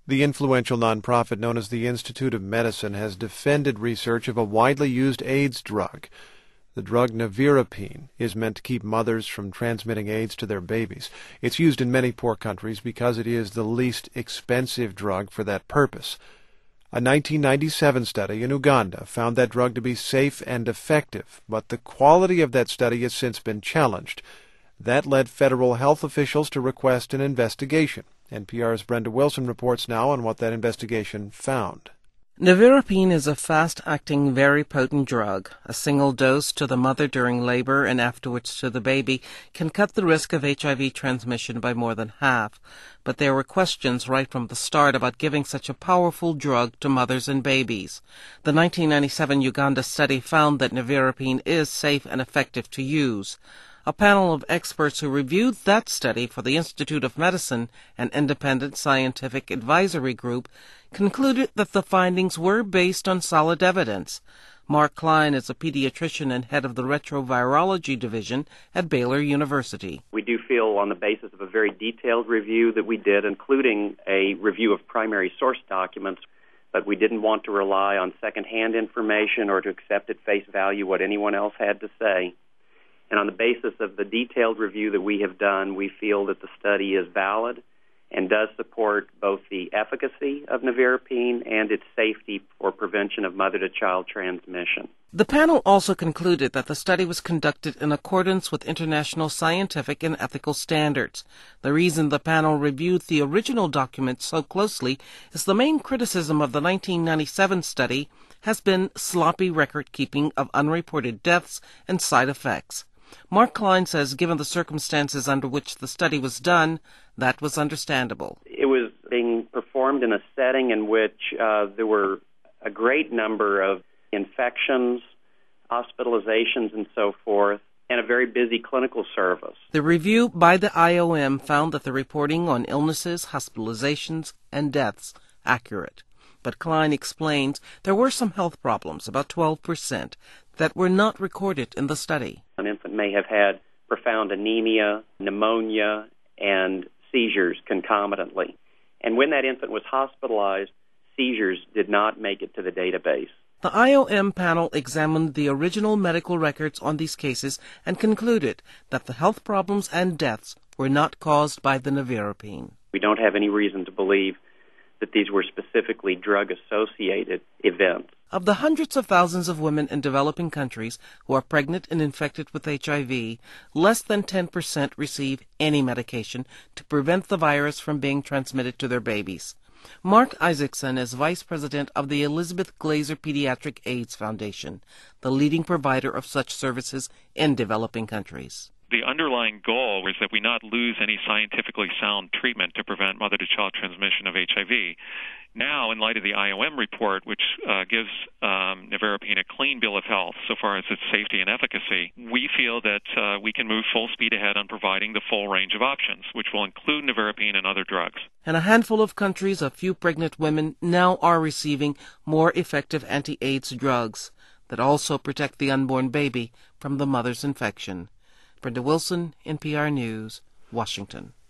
The influential nonprofit known as the Institute of Medicine has defended research of a widely used AIDS drug. The drug nevirapine is meant to keep mothers from transmitting AIDS to their babies. It's used in many poor countries because it is the least expensive drug for that purpose. A 1997 study in Uganda found that drug to be safe and effective, but the quality of that study has since been challenged. That led federal health officials to request an investigation. NPR's Brenda Wilson reports now on what that investigation found. Nevirapine is a fast-acting, very potent drug. A single dose to the mother during labor and afterwards to the baby can cut the risk of HIV transmission by more than half. But there were questions right from the start about giving such a powerful drug to mothers and babies. The 1997 Uganda study found that nevirapine is safe and effective to use. A panel of experts who reviewed that study for the Institute of Medicine, an independent scientific advisory group, concluded that the findings were based on solid evidence. Mark Klein is a pediatrician and head of the retrovirology division at Baylor University. We do feel on the basis of a very detailed review that we did, including a review of primary source documents, but we didn't want to rely on secondhand information or to accept at face value what anyone else had to say. And on the basis of the detailed review that we have done, we feel that the study is valid and does support both the efficacy of nevirapine and its safety for prevention of mother-to-child transmission. The panel also concluded that the study was conducted in accordance with international scientific and ethical standards. The reason the panel reviewed the original document so closely is the main criticism of the 1997 study has been sloppy record-keeping of unreported deaths and side effects. Mark Klein says given the circumstances under which the study was done, that was understandable. It was being performed in a setting in which there were a great number of infections, hospitalizations, and so forth, and a very busy clinical service. The review by the IOM found that the reporting on illnesses, hospitalizations, and deaths accurate. But Klein explains there were some health problems, about 12%, that were not recorded in the study. An infant may have had profound anemia, pneumonia, and seizures concomitantly. And when that infant was hospitalized, seizures did not make it to the database. The IOM panel examined the original medical records on these cases and concluded that the health problems and deaths were not caused by the nevirapine. We don't have any reason to believe that these were specifically drug-associated events. Of the hundreds of thousands of women in developing countries who are pregnant and infected with HIV, less than 10% receive any medication to prevent the virus from being transmitted to their babies. Mark Isaacson is vice president of the Elizabeth Glaser Pediatric AIDS Foundation, the leading provider of such services in developing countries. The underlying goal is that we not lose any scientifically sound treatment to prevent mother-to-child transmission of HIV. Now, in light of the IOM report, which gives nevirapine a clean bill of health so far as its safety and efficacy, we feel that we can move full speed ahead on providing the full range of options, which will include nevirapine and other drugs. In a handful of countries, a few pregnant women now are receiving more effective anti-AIDS drugs that also protect the unborn baby from the mother's infection. Brenda Wilson, NPR News, Washington.